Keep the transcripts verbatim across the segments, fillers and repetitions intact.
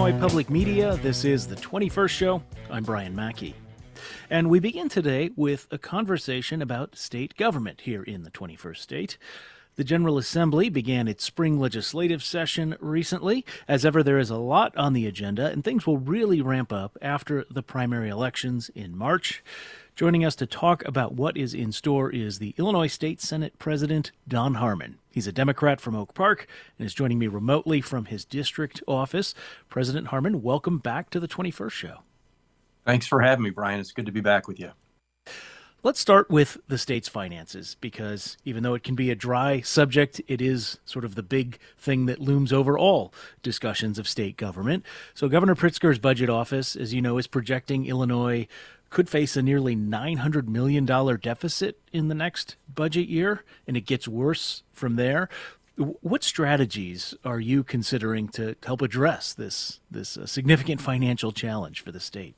Illinois Public Media. This is the twenty-first Show. I'm Brian Mackey. And we begin today with a conversation about state government here in the twenty-first state. The General Assembly began its spring legislative session recently. As ever, there is a lot on the agenda, and things will really ramp up after the primary elections in March. Joining us to talk about what is in store is the Illinois State Senate President, Don Harmon. He's a Democrat from Oak Park and is joining me remotely from his district office. President Harmon, welcome back to the twenty-first Show. Thanks for having me, Brian. It's good to be back with you. Let's start with the state's finances, because even though it can be a dry subject, it is sort of the big thing that looms over all discussions of state government. So Governor Pritzker's budget office, as you know, is projecting Illinois could face a nearly nine hundred million dollars deficit in the next budget year, and it gets worse from there. What strategies are you considering to help address this, this uh, significant financial challenge for the state?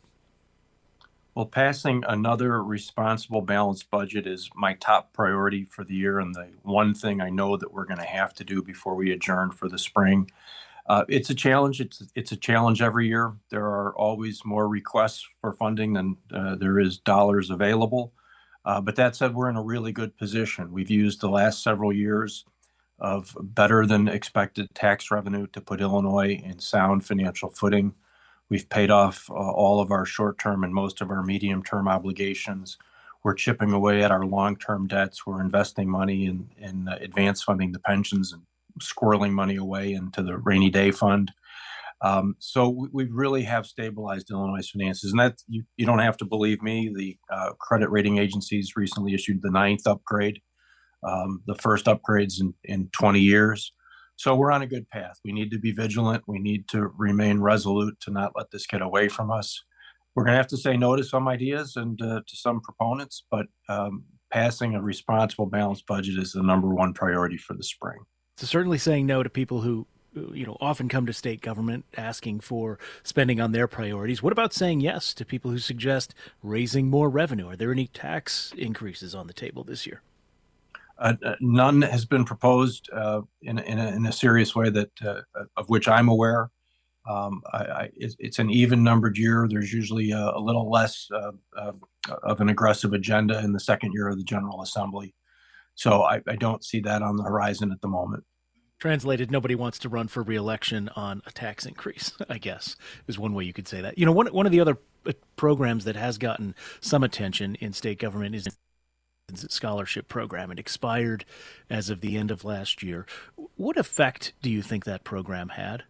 Well, passing another responsible, balanced budget is my top priority for the year, and the one thing I know that we're going to have to do before we adjourn for the spring. Uh, it's a challenge. It's it's a challenge every year. There are always more requests for funding than uh, there is dollars available. Uh, but that said, we're in a really good position. We've used the last several years of better than expected tax revenue to put Illinois in sound financial footing. We've paid off uh, all of our short-term and most of our medium-term obligations. We're chipping away at our long-term debts. We're investing money in, in uh, advance funding the pensions and squirreling money away into the rainy day fund. Um, so we, we really have stabilized Illinois' finances. And that you, you don't have to believe me. The uh, credit rating agencies recently issued the ninth upgrade, um, the first upgrades in, in twenty years. So we're on a good path. We need to be vigilant. We need to remain resolute to not let this get away from us. We're going to have to say no to some ideas and uh, to some proponents, but um, passing a responsible, balanced budget is the number one priority for the spring. So certainly saying no to people who, you know, often come to state government asking for spending on their priorities. What about saying yes to people who suggest raising more revenue? Are there any tax increases on the table this year? Uh, none has been proposed uh, in, in, a, in a serious way that uh, of which I'm aware. Um, I, I, it's, it's an even-numbered year. There's usually a, a little less uh, uh, of an aggressive agenda in the second year of the General Assembly. So I, I don't see that on the horizon at the moment. Translated, nobody wants to run for re-election on a tax increase, I guess, is one way you could say that. You know, one, one of the other programs that has gotten some attention in state government is scholarship program. It expired as of the end of last year. What effect do you think that program had?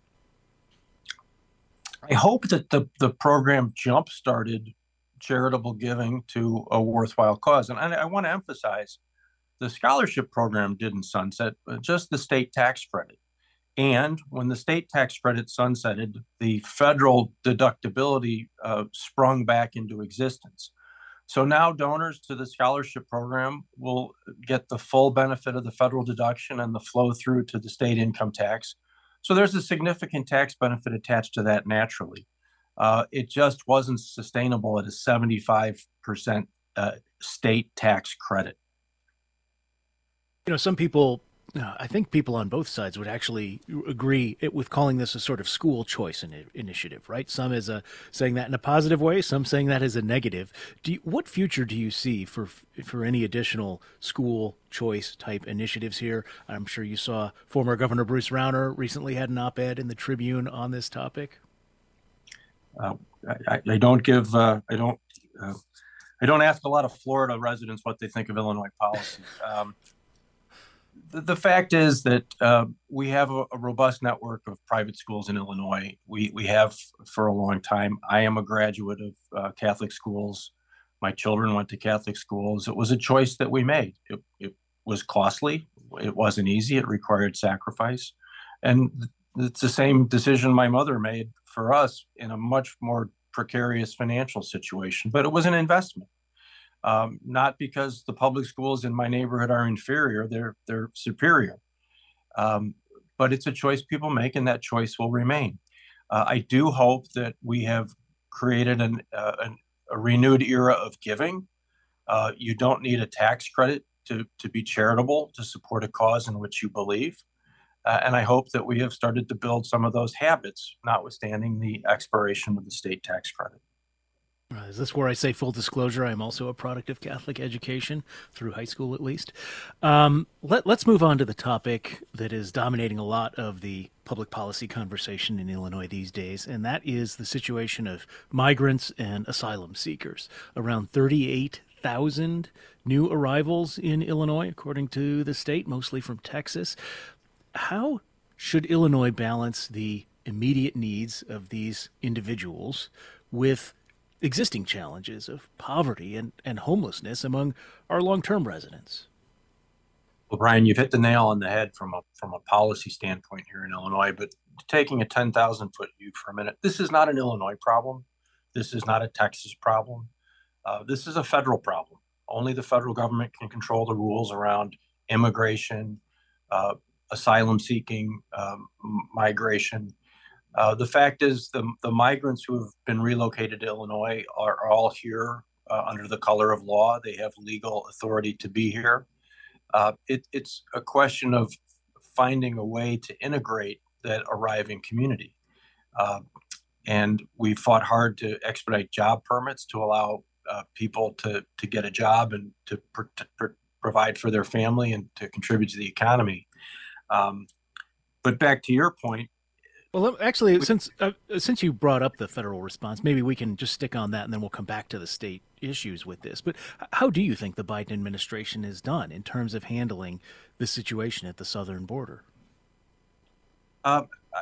I hope that the, the program jump-started charitable giving to a worthwhile cause. And I, I want to emphasize, the scholarship program didn't sunset, but just the state tax credit. And when the state tax credit sunsetted, the federal deductibility uh, sprung back into existence. So now donors to the scholarship program will get the full benefit of the federal deduction and the flow through to the state income tax. So there's a significant tax benefit attached to that naturally. Uh, it just wasn't sustainable at a seventy-five percent uh, state tax credit. You know, some people, uh, I think people on both sides would actually agree it, with calling this a sort of school choice in, initiative, right? Some as a saying that in a positive way, some saying that as a negative. Do you, what future do you see for for any additional school choice type initiatives here? I'm sure you saw former Governor Bruce Rauner recently had an op-ed in the Tribune on this topic. Uh, I, I don't give, uh, I don't, uh, I don't ask a lot of Florida residents what they think of Illinois policy. Um, The, the fact is that uh, we have a, a robust network of private schools in Illinois. We we have for a long time. I am a graduate of uh, Catholic schools. My children went to Catholic schools. It was a choice that we made. It, it was costly. It wasn't easy. It required sacrifice. And it's the same decision my mother made for us in a much more precarious financial situation. But it was an investment. Um, not because the public schools in my neighborhood are inferior, they're they're superior. Um, but it's a choice people make, and that choice will remain. Uh, I do hope that we have created an, uh, an, a renewed era of giving. Uh, you don't need a tax credit to, to be charitable, to support a cause in which you believe. Uh, and I hope that we have started to build some of those habits, notwithstanding the expiration of the state tax credit. Uh, is this where I say full disclosure? I'm also a product of Catholic education, through high school at least. Um, let, let's move on to the topic that is dominating a lot of the public policy conversation in Illinois these days, and that is the situation of migrants and asylum seekers. Around thirty-eight thousand new arrivals in Illinois, according to the state, mostly from Texas. How should Illinois balance the immediate needs of these individuals with existing challenges of poverty and, and homelessness among our long-term residents? Well, Brian, you've hit the nail on the head from a from a policy standpoint here in Illinois. But taking a ten thousand foot view for a minute, this is not an Illinois problem. This is not a Texas problem. Uh, this is a federal problem. Only the federal government can control the rules around immigration, uh, asylum seeking, um, migration. Uh, the fact is, the, the migrants who have been relocated to Illinois are all here uh, under the color of law. They have legal authority to be here. Uh, it, it's a question of finding a way to integrate that arriving community. Uh, and we fought hard to expedite job permits to allow uh, people to, to get a job and to, pr- to pr- provide for their family and to contribute to the economy. Um, but back to your point, Well, actually, since uh, since you brought up the federal response, maybe we can just stick on that, and then we'll come back to the state issues with this. But how do you think the Biden administration is done in terms of handling the situation at the southern border? Um, I,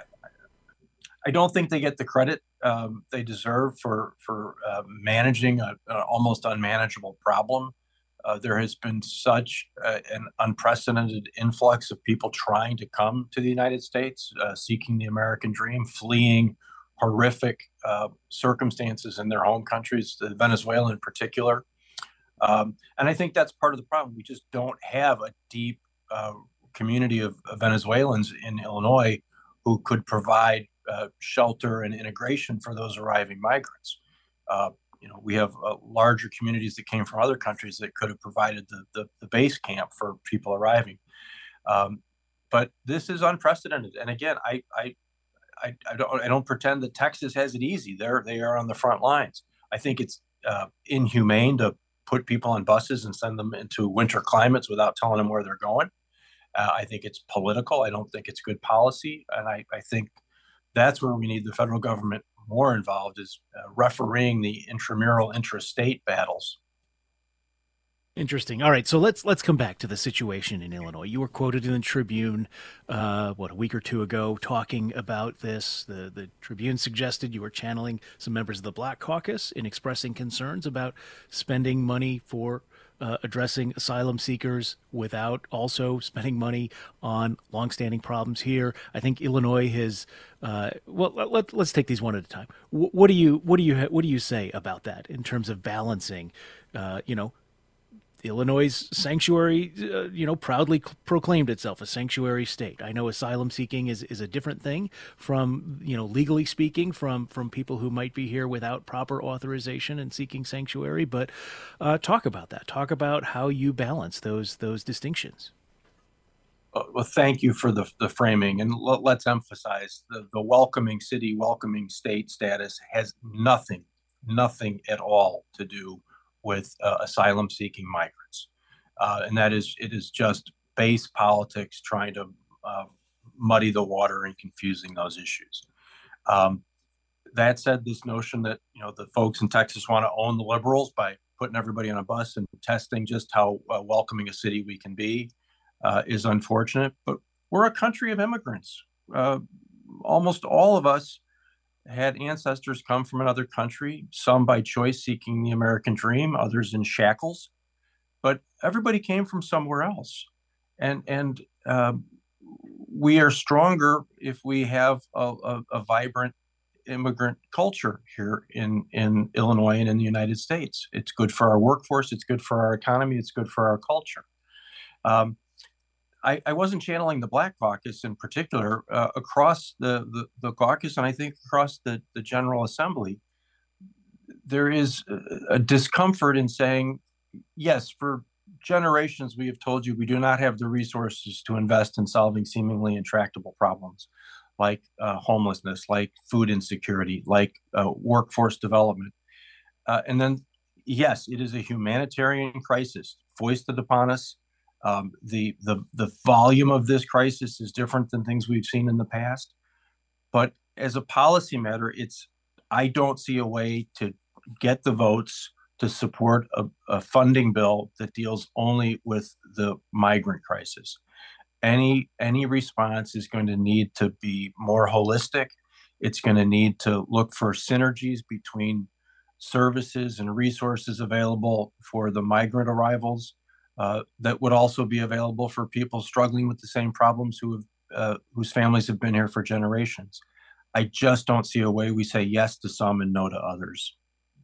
I don't think they get the credit um, they deserve for for uh, managing a, an almost unmanageable problem. Uh, there has been such uh, an unprecedented influx of people trying to come to the United States, uh, seeking the American dream, fleeing horrific uh, circumstances in their home countries, Venezuela in particular. Um, and I think that's part of the problem. We just don't have a deep uh, community of, of Venezuelans in Illinois who could provide uh, shelter and integration for those arriving migrants. Uh, You know, we have uh, larger communities that came from other countries that could have provided the, the, the base camp for people arriving. Um, but this is unprecedented. And again, I, I, I, I, don't, I don't pretend that Texas has it easy. They're, they are on the front lines. I think it's uh, inhumane to put people on buses and send them into winter climates without telling them where they're going. Uh, I think it's political. I don't think it's good policy. And I, I think that's where we need the federal government more involved, is uh, refereeing the intramural intrastate battles. Interesting. All right, so let's let's come back to the situation in Illinois. You were quoted in the Tribune, uh, what, a week or two ago, talking about this. The the Tribune suggested you were channeling some members of the Black Caucus in expressing concerns about spending money for uh, addressing asylum seekers without also spending money on longstanding problems here. I think Illinois has. Uh, well, let, let's take these one at a time. W- what do you what do you what do you say about that in terms of balancing, uh, you know? Illinois' sanctuary, uh, you know, proudly c- proclaimed itself a sanctuary state. I know asylum seeking is, is a different thing from, you know, legally speaking, from from people who might be here without proper authorization and seeking sanctuary. But uh, talk about that. Talk about how you balance those those distinctions. Well, thank you for the, the framing. And l- let's emphasize the, the welcoming city, welcoming state status has nothing, nothing at all to do with uh, asylum seeking migrants. Uh, and that is, it is just base politics trying to uh, muddy the water and confusing those issues. Um, that said, this notion that, you know, the folks in Texas want to own the liberals by putting everybody on a bus and testing just how uh, welcoming a city we can be uh, is unfortunate. But we're a country of immigrants. Uh, almost all of us had ancestors come from another country, some by choice seeking the American dream, others in shackles, but everybody came from somewhere else. And, and uh, we are stronger if we have a, a, a vibrant immigrant culture here in, in Illinois and in the United States. It's good for our workforce, it's good for our economy, it's good for our culture. Um, I, I wasn't channeling the Black Caucus in particular, uh, across the, the, the caucus, and I think across the, the General Assembly. There is a, a discomfort in saying, yes, for generations, we have told you we do not have the resources to invest in solving seemingly intractable problems like uh, homelessness, like food insecurity, like uh, workforce development. Uh, and then, yes, it is a humanitarian crisis foisted upon us. Um, the, the, the volume of this crisis is different than things we've seen in the past. But as a policy matter, it's I don't see a way to get the votes to support a, a funding bill that deals only with the migrant crisis. Any any response is going to need to be more holistic. It's going to need to look for synergies between services and resources available for the migrant arrivals uh, that would also be available for people struggling with the same problems who have, uh, whose families have been here for generations. I just don't see a way we say yes to some and no to others.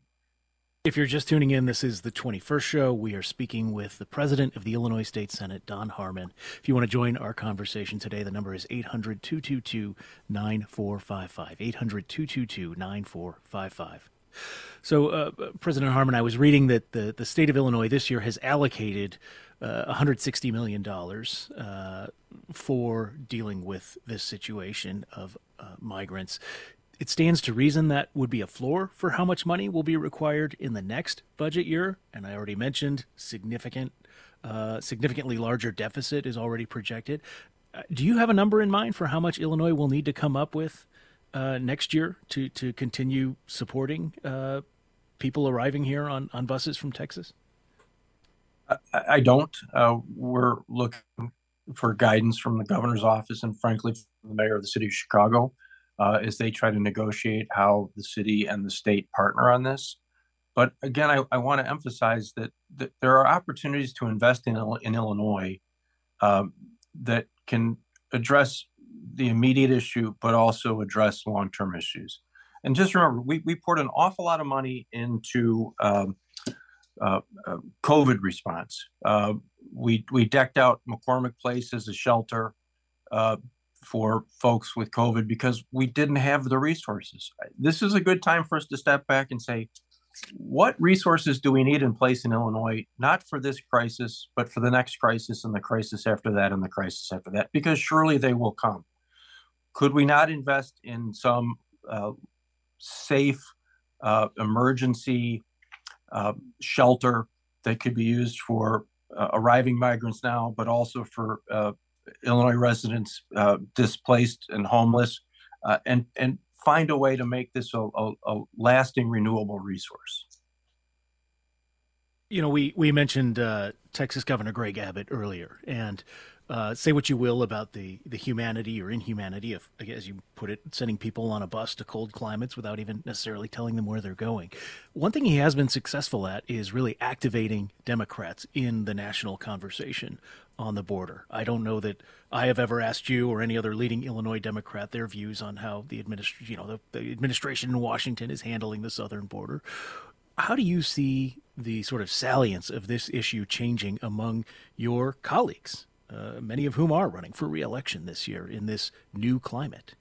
If you're just tuning in, this is the twenty-first show. We are speaking with the president of the Illinois State Senate, Don Harmon. If you want to join our conversation today, the number is eight hundred, two two two, nine four five five, eight hundred, two two two, nine four five five. So, uh, President Harmon, I was reading that the, the state of Illinois this year has allocated uh, one hundred sixty million dollars uh, for dealing with this situation of uh, migrants. It stands to reason that would be a floor for how much money will be required in the next budget year. And I already mentioned significant, uh, significantly larger deficit is already projected. Uh, do you have a number in mind for how much Illinois will need to come up with uh, next year to, to continue supporting uh, people arriving here on, on buses from Texas? I, I don't. Uh, we're looking for guidance from the governor's office and, frankly, from the mayor of the city of Chicago. Uh, as they try to negotiate how the city and the state partner on this. But again, I, I want to emphasize that, that there are opportunities to invest in, in Illinois um, that can address the immediate issue, but also address long-term issues. And just remember, we, we poured an awful lot of money into um, uh, uh, COVID response. Uh, we, we decked out McCormick Place as a shelter. Uh, for folks with COVID because we didn't have the resources. This is a good time for us to step back and say, what resources do we need in place in Illinois, not for this crisis, but for the next crisis and the crisis after that and the crisis after that, because surely they will come. Could we not invest in some uh, safe uh, emergency uh, shelter that could be used for uh, arriving migrants now, but also for uh, Illinois residents uh, displaced and homeless, uh, and and find a way to make this a, a, a lasting renewable resource. You know, we we mentioned uh, Texas Governor Greg Abbott earlier, and uh, say what you will about the, the humanity or inhumanity of, as you put it, sending people on a bus to cold climates without even necessarily telling them where they're going. One thing he has been successful at is really activating Democrats in the national conversation on the border. I don't know that I have ever asked you or any other leading Illinois Democrat their views on how the administ- you know, the, the administration in Washington is handling the southern border. How do you see the sort of salience of this issue changing among your colleagues, uh, many of whom are running for re-election this year in this new climate?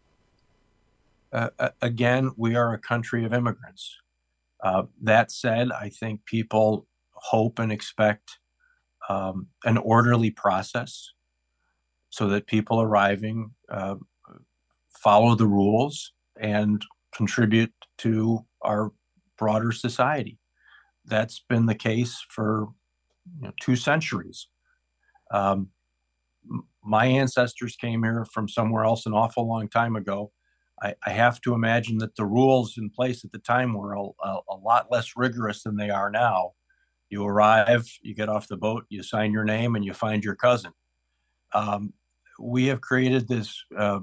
Uh, again, we are a country of immigrants. Uh, that said, I think people hope and expect um, an orderly process so that people arriving uh, follow the rules and contribute to our broader society. That's been the case for you know, two centuries. Um, my ancestors came here from somewhere else an awful long time ago. I, I have to imagine that the rules in place at the time were a, a, a lot less rigorous than they are now. You arrive, you get off the boat, you sign your name, and you find your cousin. Um, we have created this uh,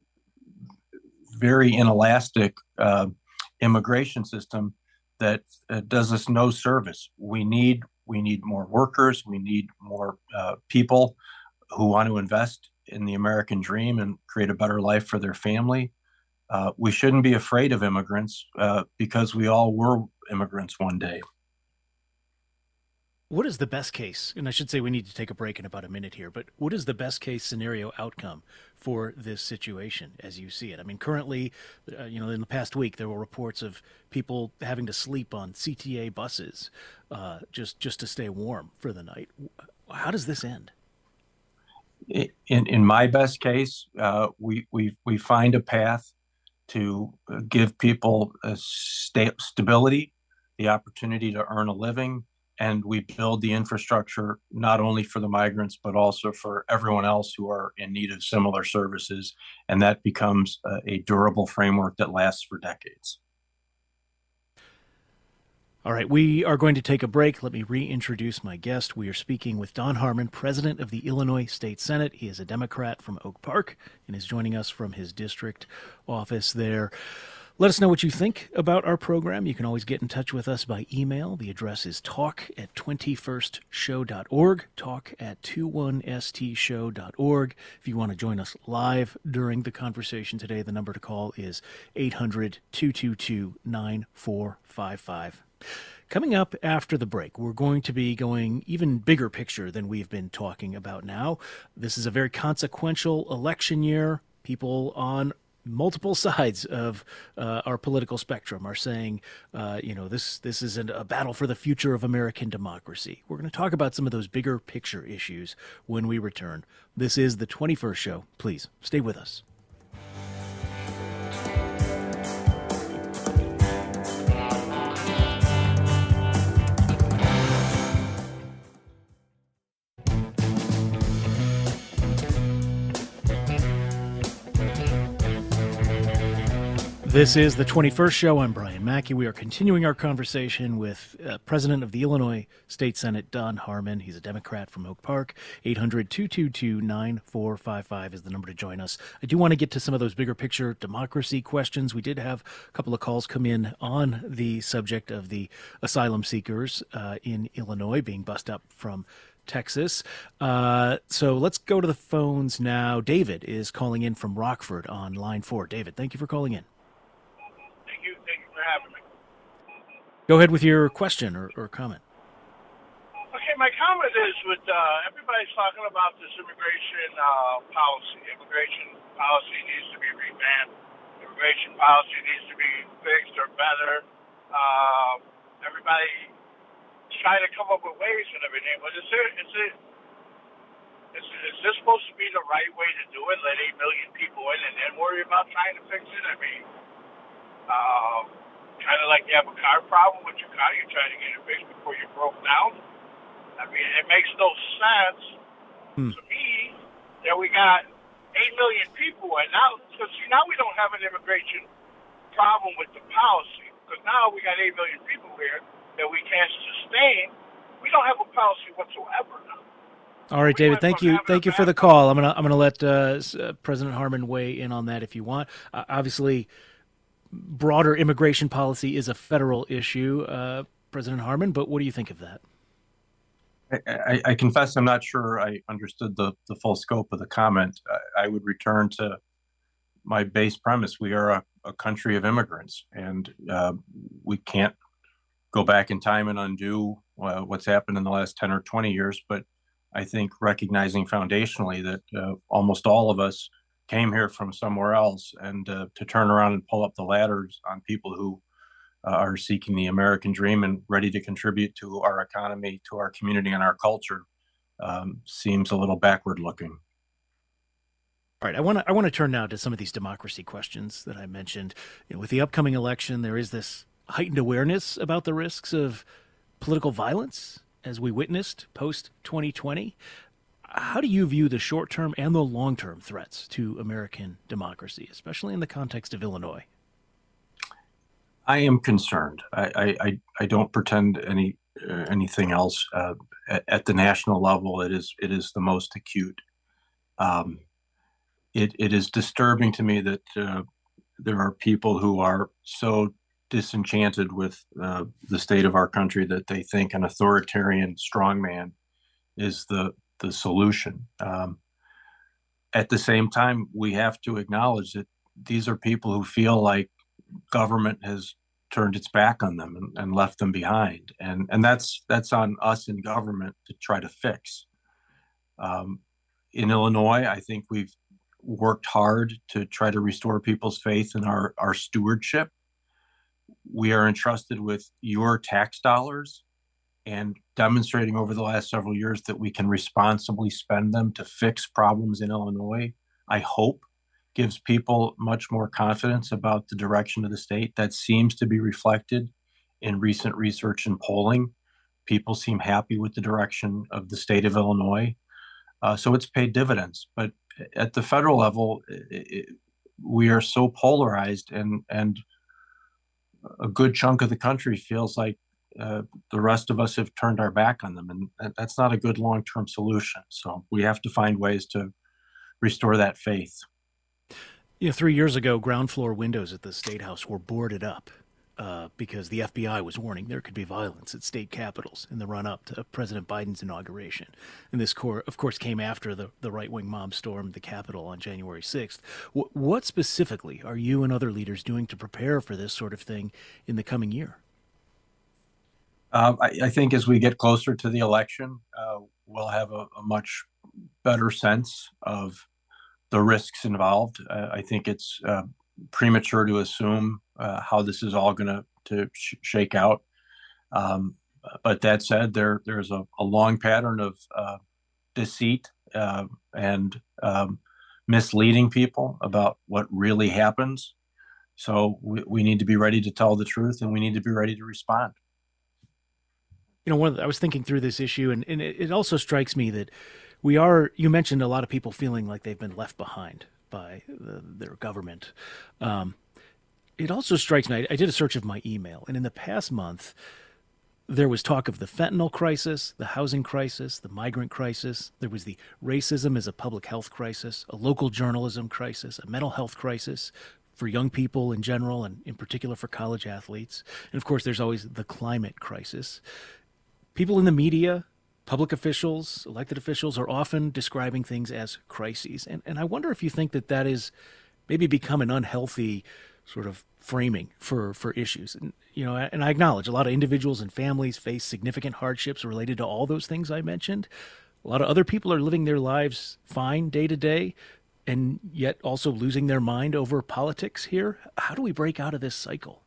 very inelastic uh, immigration system that uh, does us no service. We need we need more workers. We need more uh, people who want to invest in the American dream and create a better life for their family. Uh, we shouldn't be afraid of immigrants uh, because we all were immigrants one day. What is the best case? And I should say we need to take a break in about a minute here, but what is the best case scenario outcome for this situation as you see it? I mean, currently, uh, you know, in the past week, there were reports of people having to sleep on C T A buses uh, just, just to stay warm for the night. How does this end? In in my best case, uh, we we we find a path to uh, give people a sta- stability, the opportunity to earn a living, and we build the infrastructure not only for the migrants but also for everyone else who are in need of similar services, and that becomes a, a durable framework that lasts for decades. All right, we are going to take a break. Let me reintroduce my guest. We are speaking with Don Harmon, president of the Illinois State Senate. He is a Democrat from Oak Park and is joining us from his district office there. Let us know what you think about our program. You can always get in touch with us by email. The address is talk at twenty-first show dot org, talk at twenty-one s t show dot org. If you want to join us live during the conversation today, the number to call is eight hundred, two two two, nine four five five. Coming up after the break, we're going to be going even bigger picture than we've been talking about now. This is a very consequential election year. People on multiple sides of uh, our political spectrum are saying, uh, you know, this this isn't a battle for the future of American democracy. We're going to talk about some of those bigger picture issues when we return. This is the twenty-first Show. Please stay with us. This is the twenty-first Show. I'm Brian Mackey. We are continuing our conversation with uh, President of the Illinois State Senate, Don Harmon. He's a Democrat from Oak Park. eight hundred, two two two, nine four five five is the number to join us. I do want to get to some of those bigger picture democracy questions. We did have a couple of calls come in on the subject of the asylum seekers uh, in Illinois being bussed up from Texas. Uh, so let's go to the phones now. David is calling in from Rockford on line four. David, thank you for calling in. Having me. Go ahead with your question or, or comment. Okay, my comment is with uh, everybody's talking about this immigration uh, policy. Immigration policy needs to be revamped. Immigration policy needs to be fixed or better. Uh, everybody trying to come up with ways and everything, but is it is it is, is this supposed to be the right way to do it? Let eight million people in and then worry about trying to fix it? I mean, uh, kind of like you have a car problem with your car, you're trying to get it fixed before you broke down. I mean, it makes no sense hmm. to me that we got eight million people, and now, because see, now we don't have an immigration problem with the policy, because now we got eight million people here that we can't sustain. We don't have a policy whatsoever now. All right, David. Thank you. Thank you for the call. I'm gonna I'm gonna let uh, President Harmon weigh in on that if you want. Uh, obviously, broader immigration policy is a federal issue, uh, President Harmon, but what do you think of that? I, I, I confess I'm not sure I understood the, the full scope of the comment. I, I would return to my base premise. We are a, a country of immigrants, and uh, we can't go back in time and undo uh, what's happened in the last ten or twenty years. But I think recognizing foundationally that uh, almost all of us came here from somewhere else, and uh, to turn around and pull up the ladders on people who uh, are seeking the American dream and ready to contribute to our economy, to our community, and our culture um, seems a little backward looking. All right, I want to I want to turn now to some of these democracy questions that I mentioned. You know, with the upcoming election, there is this heightened awareness about the risks of political violence, as we witnessed post twenty twenty. How do you view the short-term and the long-term threats to American democracy, especially in the context of Illinois? I am concerned. I I, I don't pretend any uh, anything else. Uh, at, at the national level, it is it is the most acute. Um, it it is disturbing to me that uh, there are people who are so disenchanted with uh, the state of our country that they think an authoritarian strongman is the the solution. Um, at the same time, we have to acknowledge that these are people who feel like government has turned its back on them and, and left them behind. And, and that's, that's on us in government to try to fix. Um, in Illinois, I think we've worked hard to try to restore people's faith in our, our stewardship. We are entrusted with your tax dollars, and demonstrating over the last several years that we can responsibly spend them to fix problems in Illinois, I hope gives people much more confidence about the direction of the state. That seems to be reflected in recent research and polling. People seem happy with the direction of the state of Illinois. Uh, so it's paid dividends. But at the federal level, it, it, we are so polarized, and, and a good chunk of the country feels like Uh, the rest of us have turned our back on them, and that's not a good long-term solution. So we have to find ways to restore that faith. You know, three years ago, ground floor windows at the State House were boarded up uh, because the F B I was warning there could be violence at state capitals in the run-up to President Biden's inauguration. And this, core, of course, came after the, the right-wing mob stormed the Capitol on January sixth. W- what specifically are you and other leaders doing to prepare for this sort of thing in the coming year? Uh, I, I think as we get closer to the election, uh, we'll have a, a much better sense of the risks involved. Uh, I think it's uh, premature to assume uh, how this is all going to to sh- shake out. Um, but that said, there there's a, a long pattern of uh, deceit uh, and um, misleading people about what really happens. So we, we need to be ready to tell the truth, and we need to be ready to respond. You know, one of the, I was thinking through this issue, and, and it, it also strikes me that we are, you mentioned a lot of people feeling like they've been left behind by the, their government. Um, it also strikes me, I, I did a search of my email, and in the past month, there was talk of the fentanyl crisis, the housing crisis, the migrant crisis. There was the racism as a public health crisis, a local journalism crisis, a mental health crisis for young people in general, and in particular for college athletes. And of course, there's always the climate crisis. People in the media, public officials, elected officials are often describing things as crises. And, and I wonder if you think that that is maybe become an unhealthy sort of framing for, for issues. And, you know, and I acknowledge a lot of individuals and families face significant hardships related to all those things I mentioned. A lot of other people are living their lives fine day to day, and yet also losing their mind over politics here. How do we break out of this cycle?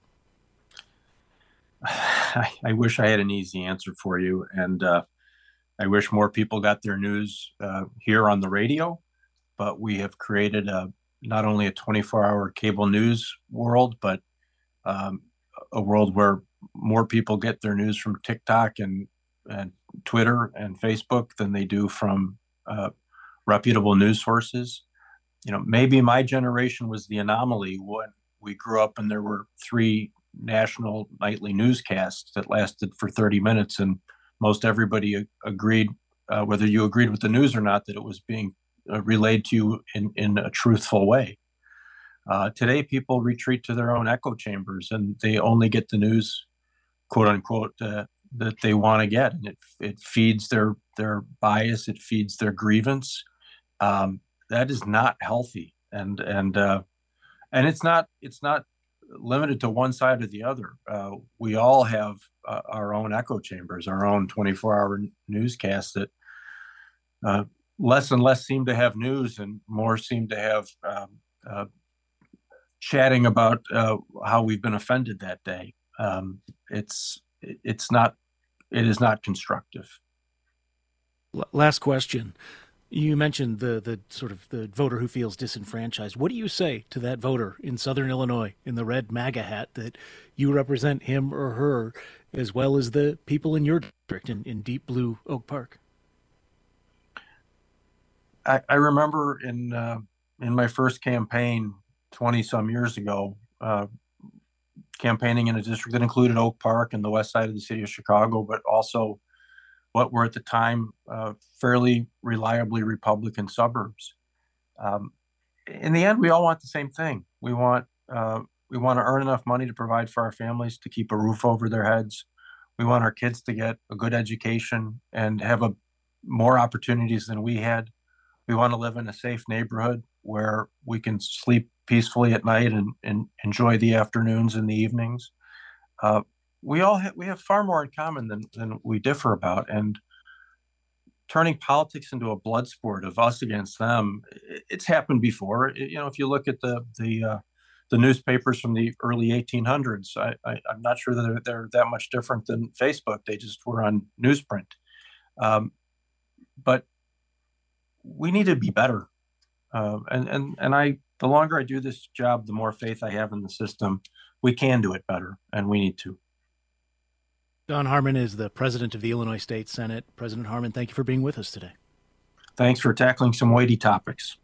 I, I wish I had an easy answer for you, and uh, I wish more people got their news uh, here on the radio. But we have created a, not only a twenty-four hour cable news world, but um, a world where more people get their news from TikTok and, and Twitter and Facebook than they do from uh, reputable news sources. You know, maybe my generation was the anomaly when we grew up and there were three national nightly newscasts that lasted for thirty minutes, and most everybody agreed, uh, whether you agreed with the news or not, that it was being uh, relayed to you in, in a truthful way. Uh, today, people retreat to their own echo chambers, and they only get the news, quote unquote, uh, that they want to get, and it it feeds their their bias, it feeds their grievance. Um, that is not healthy, and and uh, and it's not it's not. limited to one side or the other. Uh, we all have uh, our own echo chambers, our own twenty-four hour newscasts that uh, less and less seem to have news, and more seem to have um, uh, chatting about uh, how we've been offended that day. Um, it's it's not it is not constructive. Last question. You mentioned the the sort of the voter who feels disenfranchised. What do you say to that voter in Southern Illinois in the red MAGA hat that you represent him or her, as well as the people in your district in, in deep blue Oak Park? I, I remember in uh, in my first campaign twenty some years ago, uh, campaigning in a district that included Oak Park and the west side of the city of Chicago, but also what were at the time uh, fairly reliably Republican suburbs. Um, in the end, we all want the same thing. We want uh, we want to earn enough money to provide for our families, to keep a roof over their heads. We want our kids to get a good education and have a, more opportunities than we had. We want to live in a safe neighborhood where we can sleep peacefully at night and, and enjoy the afternoons and the evenings. Uh, we all ha- we have far more in common than than we differ about, and turning politics into a blood sport of us against them, it's happened before. It- you know, if you look at the the uh, the newspapers from the early eighteen hundreds, I, I, I'm not sure that they're, they're that much different than Facebook. They just were on newsprint. Um, but we need to be better. Uh, and and and I, the longer I do this job, the more faith I have in the system. We can do it better, and we need to. Don Harmon is the president of the Illinois State Senate. President Harmon, thank you for being with us today. Thanks for tackling some weighty topics.